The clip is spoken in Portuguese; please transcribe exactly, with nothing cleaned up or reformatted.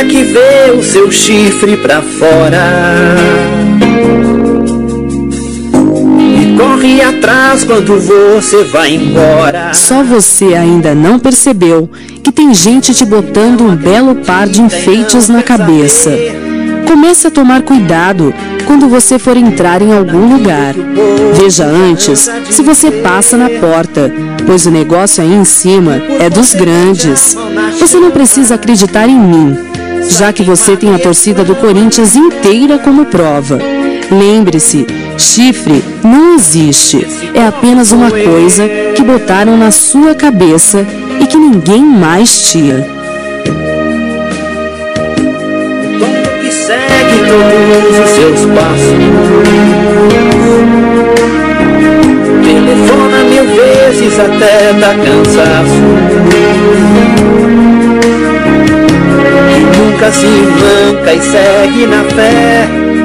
cara que vê o seu chifre pra fora e corre atrás quando você vai embora. Só você ainda não percebeu que tem gente te botando um belo par de enfeites na cabeça. Comece a tomar cuidado quando você for entrar em algum lugar. Veja antes se você passa na porta, pois o negócio aí em cima é dos grandes. Você não precisa acreditar em mim, já que você tem a torcida do Corinthians inteira como prova. Lembre-se, chifre não existe. É apenas uma coisa que botaram na sua cabeça e que ninguém mais tira. Que segue todos os seus passos, telefona mil vezes até dar cansaço, e nunca se manca e segue na fé.